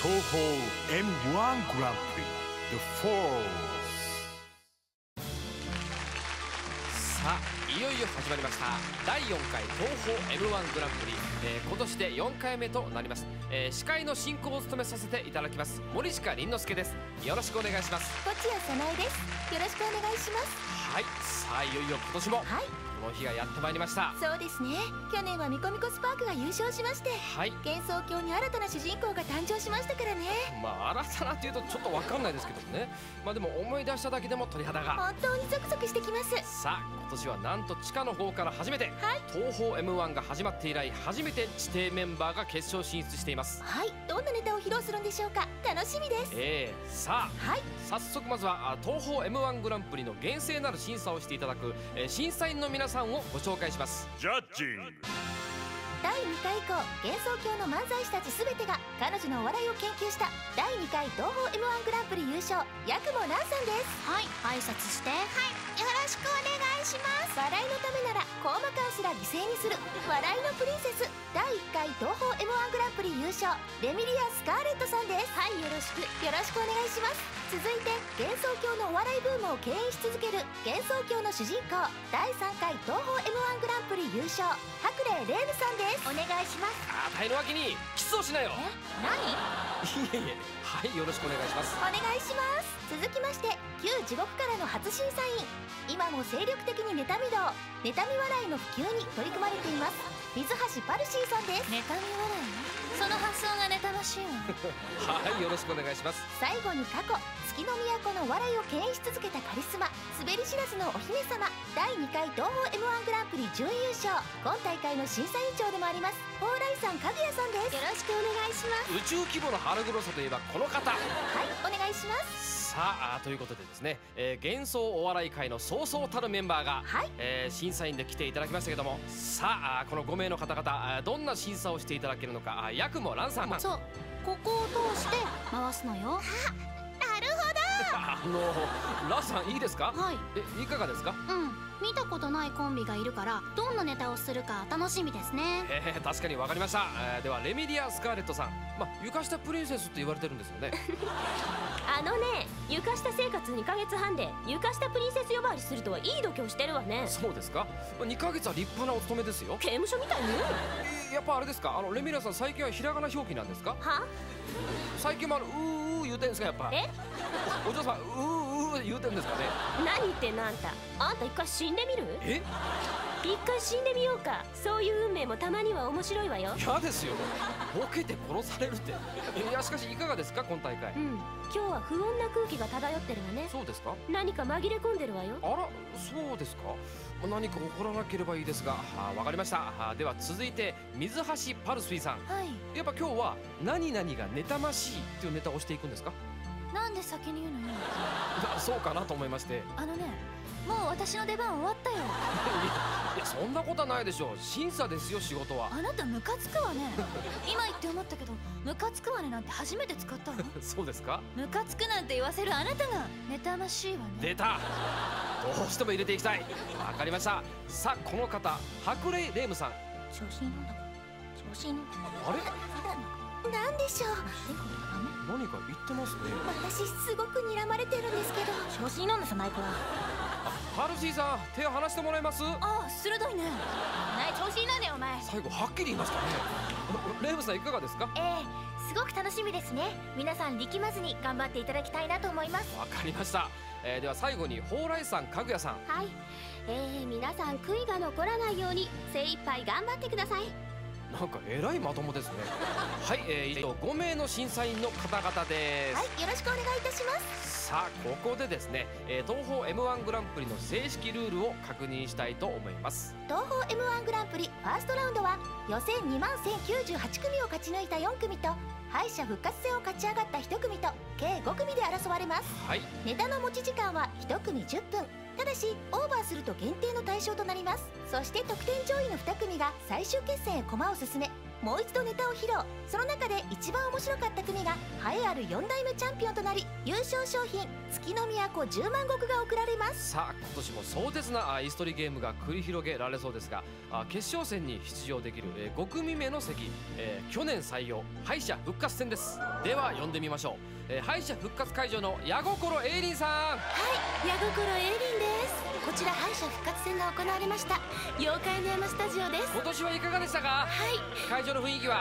東宝 M1 グランプリ The Falls。 さあいよいよ始まりました第4回東宝 M1 グランプリ、今年で4回目となります、司会の進行を務めさせていただきます森近凛之介です。よろしくお願いします。 落合早苗です。よろしくお願いします。 はい、さあいよいよ今年も、 はい、 この日がやってまいりました。 そうですね。去年はミコミコスパークが優勝しまして、 はい、 幻想郷に新たな主人公が誕生しましたからね。 まあ新たなっていうとちょっと分かんないですけどもね、まあでも思い出しただけでも鳥肌が。 本当にゾクゾクしてきます。 さあ今年はなんと地下の方から初めて、 はい、 東宝 M1 が始まって以来初めて指定メンバーが決勝進出しています。 はい、どんなネタを披露するんでしょうか。楽しみです。 さあ、 はい、 早速まずは東宝 M1 グランプリの厳正なる審査をしていただく、審査員の皆さんをご紹介します。 ジャッジング。 第2回以降、幻想郷の漫才師たち全てが彼女のお笑いを研究した第2回東宝 M1 グランプリ優勝、八雲蘭さんです。 はい、挨拶して。はい、よろしくお願いします。 笑いのためならコーマ感すら犠牲にする笑いのプリンセス、第1回東宝 M1 グランプリ優勝、レミリア・スカーレットさんです。 はい、よろしくお願いします。続いて幻想郷のお笑いブームを牽引し続ける幻想郷の主人公、第3回東宝 M1 グランプリ優勝、白麗レームさんです。 お願いします。 あたいの脇にキスをしなよ。 何？ いえいえ、はい、よろしくお願いします。 お願いします。続きまして旧地獄からの初審査員、今も精力的に妬み道、妬み笑いの普及に取り組まれています水橋パルシーさんです。 妬み笑い？その発想が妬ましいわ。 はい、よろしくお願いします。 最後に過去月の都のお笑いを牽引し続けたカリスマ、滑り知らずのお姫様、第2回東宝 M1 グランプリ準優勝、今大会の審査委員長でもあります蓬莱さんかぐやさんです。 よろしくお願いします。 宇宙規模の腹黒さといえばこの方。 はい、お願いします。 さあということでですね、幻想お笑い界のそうそうたるメンバーが、 はい、 審査員で来ていただきましたけども、さあこの5名の方々、どんな審査をしていただけるのか、八雲蘭さん。 そう、ここを通して回すのよ。 なるほ蘭さんいいですか？ はい。 いかがですか？ 見たことないコンビがいるからどんなネタをするか楽しみですね。 確かに分かりました。ではレミリア・スカーレットさん、床下プリンセスって言われてるんですよね。 あのね、床下生活2ヶ月半で床下プリンセス呼ばわりするとはいい度胸してるわね。 そうですか。2ヶ月は立派なお勤めですよ。 刑務所みたいに言うの。 やっぱあれですか、レミリアさん最近はひらがな表記なんですか？ は？ 最近もうー言うてんですか？やっぱお嬢さん言うてんですかね？ 何言ってんのあんた。あんた一回死んでみる？一回死んでみようか。そういう運命もたまには面白いわよ。 嫌ですよ、ボケて殺されるって。いやしかしいかがですか今大会？ 今日は不穏な空気が漂ってるわね。 そうですか？ 何か紛れ込んでるわよ。 あら、そうですか。何か起こらなければいいですが、わかりました。では続いて水橋パルスイさん、 はい。 やっぱ今日は何々が妬ましいっていうネタをしていくんですか？ なんで先に言うのよ。 そうかなと思いまして。 もう私の出番終わったよ。 いやそんなことはないでしょう。審査ですよ、仕事は。 あなたムカつくわね。今言って思ったけど、ムカつくわねなんて初めて使ったわ。 そうですか？ ムカつくなんて言わせるあなたが妬ましいわね。 出た。どうしても入れていきたい。わかりました。さあこの方、白麗レームさん。 調子に乗んだ。調子に乗んだ。 あれ？ なんでしょう。 何か言ってますね。 私すごく睨まれてるんですけど。 調子に乗んだじゃないから。 パルシーさん、手を離してもらえます？ ああ、鋭いね。調子に乗んだよお前。 最後はっきり言いましたね。レームさんいかがですか？ すごく楽しみですね。皆さん力まずに頑張っていただきたいなと思います。 わかりました。では最後に蓬莱さんかぐやさん。 はい、皆さん悔いが残らないように精一杯頑張ってください。 なんかえらいまともですね。はい、以上5名の審査員の方々です。 はい、よろしくお願いいたします。 さあここでですね、東宝 M1 グランプリの正式ルールを確認したいと思います。 東宝 M1 グランプリファーストラウンドは予選2万1098組を勝ち抜いた4組と敗者復活戦を勝ち上がった1組と計5組で争われます。 はい、 ネタの持ち時間は1組10分。ただしオーバーすると減点の対象となります。そして得点上位の2組が最終決戦へ駒を進め、 もう一度ネタを披露。その中で一番面白かった組が栄えある4代目チャンピオンとなり、優勝賞品月の都10万石が贈られます。 さあ今年も壮絶な椅子取りゲームが繰り広げられそうですが、決勝戦に出場できる5組目の席、去年採用敗者復活戦です。では呼んでみましょう。敗者復活会場の矢心エイリンさん。 はい、矢心エイリンです。こちら敗者復活戦が行われました妖怪の山スタジオです。 今年はいかがでしたか？ はい、 会場の雰囲気は？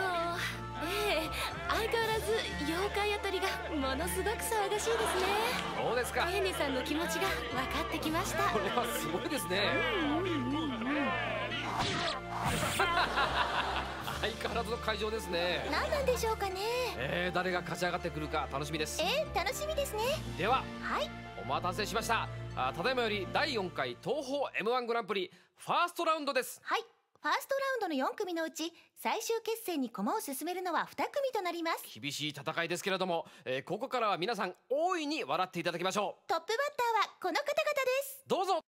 相変わらず妖怪あたりがものすごく騒がしいですね。 そうですか。 エイニさんの気持ちが分かってきました。 これはすごいですね。相変わらずの会場ですね。 何なんでしょうかね。 誰が勝ち上がってくるか楽しみです。 楽しみですね。 でははい、 お待たせしました。ただいまより第4回東宝 M1 グランプリファーストラウンドです。 はい、ファーストラウンドの4組のうち最終決戦に駒を進めるのは2組となります。 厳しい戦いですけれども、ここからは皆さん大いに笑っていただきましょう。 トップバッターはこの方々です。 どうぞ。